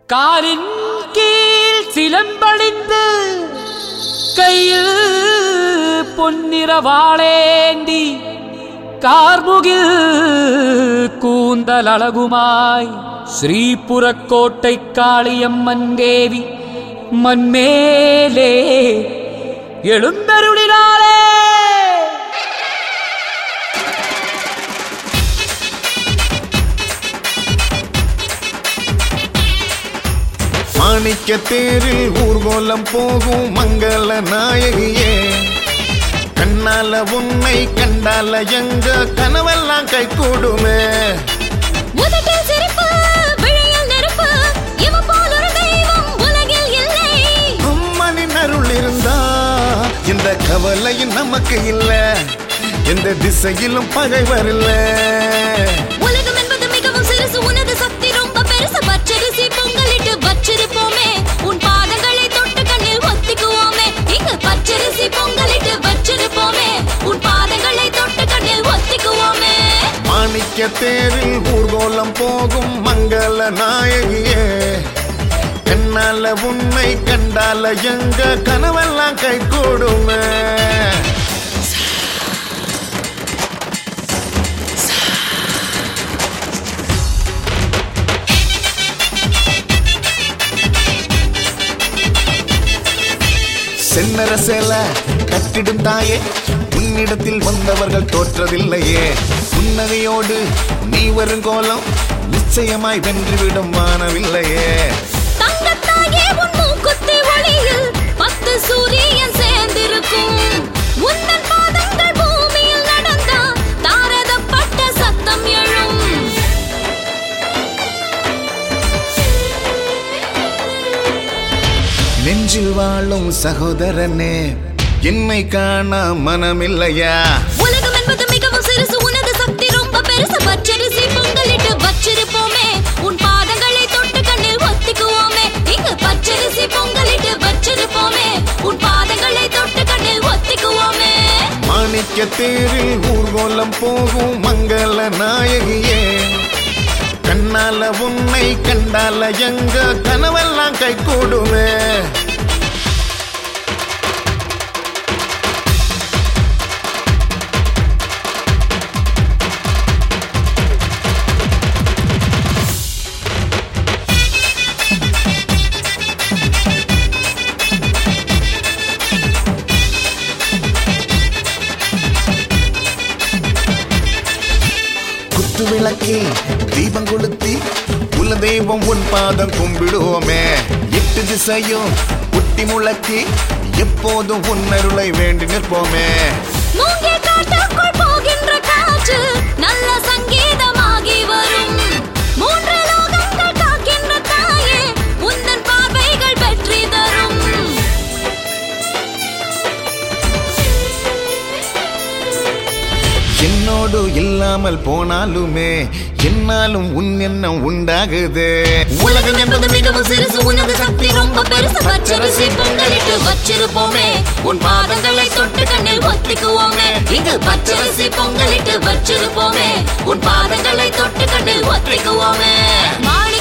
காலின் கீழ் சிலம்படிந்து கையில் பொன்னிற வாளேந்தி கார்முகில் கூந்தல் அழகுமாய் ஸ்ரீபுரக்கோட்டை காளியம்மன் தேவி மண்மேலே எழுந்தருளினாலே. மாணிக்க தேரில் ஊர்கோலம் போகும் மங்கள நாயகியே, கண்ணால உன்னை கண்டால எங்க கனவெல்லாம் கை கூடுமே. அம்மனின் அருள் இருந்தா இந்த கவலையும் நமக்கு இல்ல, எந்த திசையிலும் பகைவர் இல்ல. உலகம் என்பது மிகவும் சிறுசு, உனது சக்தி ரொம்ப பெருசு. பச்சரிசி பொங்கலிட்டு வச்சிருப்போமே, உன் பாதங்களை தொட்டு கண்ணில் ஒத்திக்குவோமே. இங்கு பச்சரிசி பொங்கலிட்டு வச்சிருப்போமே, உன் பாதங்களை தொட்டு கண்ணில் ஒத்திக்குவோமே. மாணிக்க தேரில் ஊர்கோலம் போகும் மங்கள நாயகியே, கண்ணால உன்னை கண்டால எங்க கனவெல்லாம் கை கூடுமே. சென்னர சேல கட்டிடும் தாயே, உன்னிடத்தில் வந்தவர்கள் தோற்றதில்லையே. புன்னகையோடு நீ வரும் கோலம் நிச்சயமாய் வென்றுவிடும் வானவில்லையே. தங்கத்தாயே உன் மூக்குத்தி ஒளியில் 10 சூரியன் சேர்ந்திருக்கும். உன்னன் பாதங்கள் பூமியில் நடந்தா தாரதப்பட்ட சத்தம் எழும். நெஞ்சில் வாழும் சகோதரனே, என்னை காண மனமில்லையா? உலகம் என்பது மிகவும் சிறுசு, உனது சக்தி ரொம்ப பெருசு. பச்சரிசி பொங்கலிட்டு வச்சிருப்போமே, உன் பாதங்களை தொட்டு கண்ணில் ஒத்திக்குவோமே. இங்கு பச்சரிசி பொங்கலிட்டு வச்சிருப்போமே, உன் பாதங்களை தொட்டு கண்ணில் ஒத்திக்குவோமே. மாணிக்க தேரில் ஊர்கோலம் போகும் மங்கள நாயகியே, கண்ணால உன்னை கண்டால எங்க கனவெல்லாம் கை கூடுமே. குத்து விளக்கி தீபம் கொளுத்தி குல தெய்வம் உன் பாதம் கும்பிடுவோமே. 8 திசையும் குட்டி முழக்கி எப்போதும் உன் அருளை வேண்டி நிற்போமே. மூங்கே காட்டுக்குள் போகின்ற காற்று நல்ல சங்கீதமாகி வரும். 3 லோகங்கள் காக்கின்ற தாயே, உந்தன் பார்வைகள் வெற்றி தரும். என்னோடு இல்லாமல் போனாலுமே என்னாலும் உன் எண்ணம் உண்டாகுது. உலகம் என்பது மிகவும் சிறுசு, உனது சக்தி ரொம்ப பெருசு. பச்சரிசி பொங்கலிட்டு வச்சிருப்போமே, உன் பாதங்களை தொட்டு கண்ணில் ஒத்திக்குவோமே. இங்கு பச்சரிசி பொங்கலிட்டு வச்சிருப்போமே, உன் பாதங்களை தொட்டு கண்ணில் ஒத்திக்குவோமே.